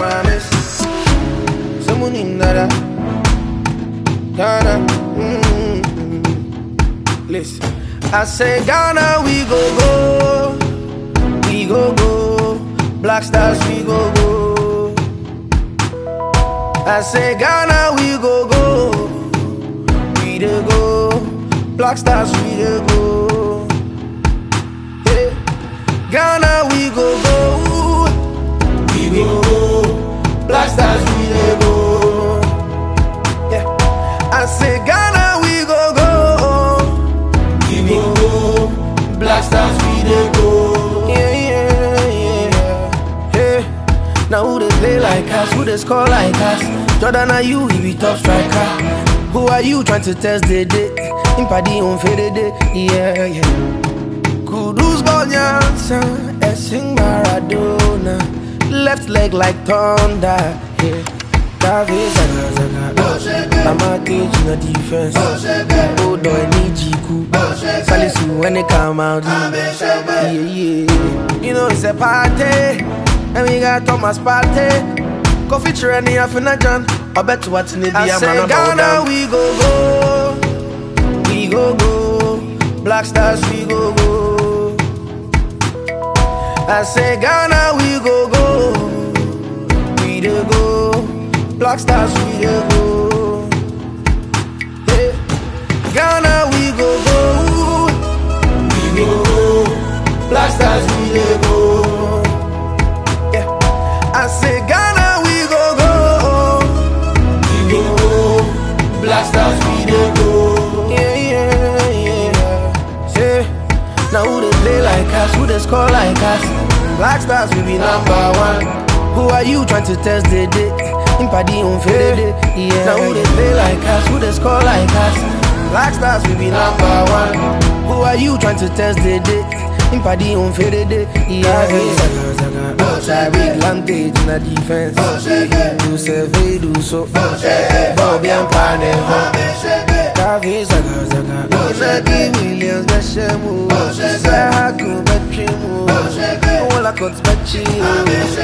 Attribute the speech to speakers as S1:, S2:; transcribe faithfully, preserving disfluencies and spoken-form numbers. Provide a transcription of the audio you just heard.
S1: promise. Someone in that Ghana. Mm-hmm. Listen, I say Ghana, we go go, we go go. Black Stars, we go go. I say Ghana, we go go, we dey go. Black Stars, we dey go. Hey. Ghana, we go go, we go go. Black Stars, we dey go. Yeah. I say Ghana, we go go, we go go. Black Stars, we dey go. Yeah, yeah, yeah. Hey. Now who they play like us? Who they score like us? Jordan, are you? He be top striker. Who are you trying to test the day? Impadi on fade day. Yeah, yeah. Kudus Bonyansa, Essing Maradona. Left leg like thunder. Yeah. David Zaga Zaga. I'm a cage in the defense. Oh, do I need Jiku? Salisu when they come out. Yeah, yeah. You know it's a party. And we got Thomas Partey. Coffee training off in a John. I bet you what's in the I say Ghana, we go go. We go go. Black Stars, we go go. I say Ghana, we go go. We dey go. Black Stars, we dey go. Hey. Ghana, we go go. We go go. Black Stars, we dey go. Yeah. I say Ghana, we go go. We go go. Black Stars, we dey go. Yeah, yeah, yeah. Say, now who they play like us? Who they score like us? Black Stars, we be number one. Who are you trying to test the day? Impadi on fade day. Yeah. Now who they play like us? Who they score like us? Black Stars, we be number one. Who are you trying to test the day? Impadi on fade day. Yeah. Zaga Zaga. Tyreek Lantage in the defense. Do survey, do so. Bobby and Pane. David Zaga Zaga. Inadi millions, Beshemu. Sahaku, Betrimu. All I got Bechi.